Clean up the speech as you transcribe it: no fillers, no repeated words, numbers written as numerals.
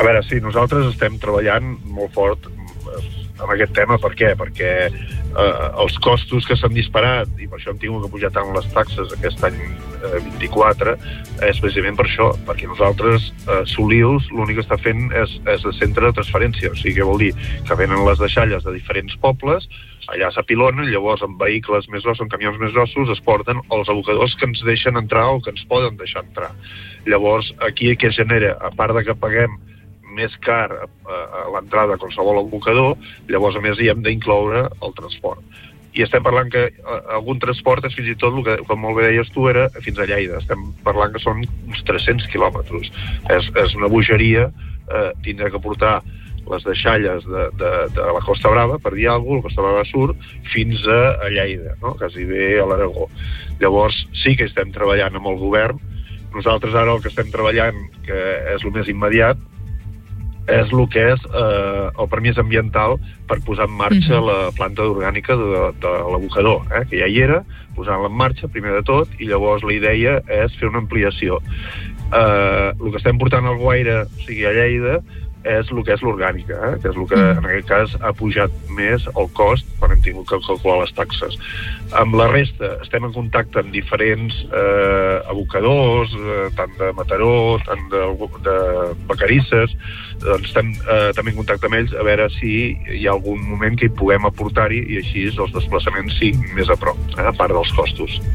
A veure, sí, nosaltres estem treballant molt fort amb aquest tema. Per què? Perquè els costos que s'han disparat, i per això hem tingut que pujar tant les taxes aquest any 24, és precisament per això, perquè nosaltres, Solils, l'únic que està fent és el centre de transferència, o sigui, què vol dir? Que venen les deixalles de diferents pobles, allà s'apilonen, llavors amb vehicles més grossos, amb camions més grossos, es porten els abocadors que ens deixen entrar o que ens poden deixar entrar. Llavors, aquí què es genera? A part de que paguem més car a l'entrada a qualsevol abocador, llavors a més hi hem d'incloure el transport. I estem parlant que algun transport és fins i tot, el que, com molt bé deies tu, era fins a Lleida. Estem parlant que són uns 300 quilòmetres. És una bogeria tindre que portar les deixalles de la Costa Brava, per dir alguna cosa, la Costa Brava Sur, fins a Lleida, no? Quasi bé a l'Aragó. Llavors sí que estem treballant amb el govern. Nosaltres ara el que estem treballant, que és el més immediat, és el que és el permís ambiental per posar en marxa la planta orgànica de l'abocador, que ja hi era, posant-la en marxa, primer de tot, i llavors la idea és fer una ampliació. El que estem portant al Guaire, o sigui, a Lleida, és el que és l'orgànica, que és el que en aquest cas ha pujat més el cost quan hem tingut que calcular les taxes. Amb la resta estem en contacte amb diferents abocadors, tant de Mataró, tant de Vacarisses, doncs estem també en contacte amb ells a veure si hi ha algun moment que hi puguem aportar-hi i així els desplaçaments siguin més a prop, a part dels costos.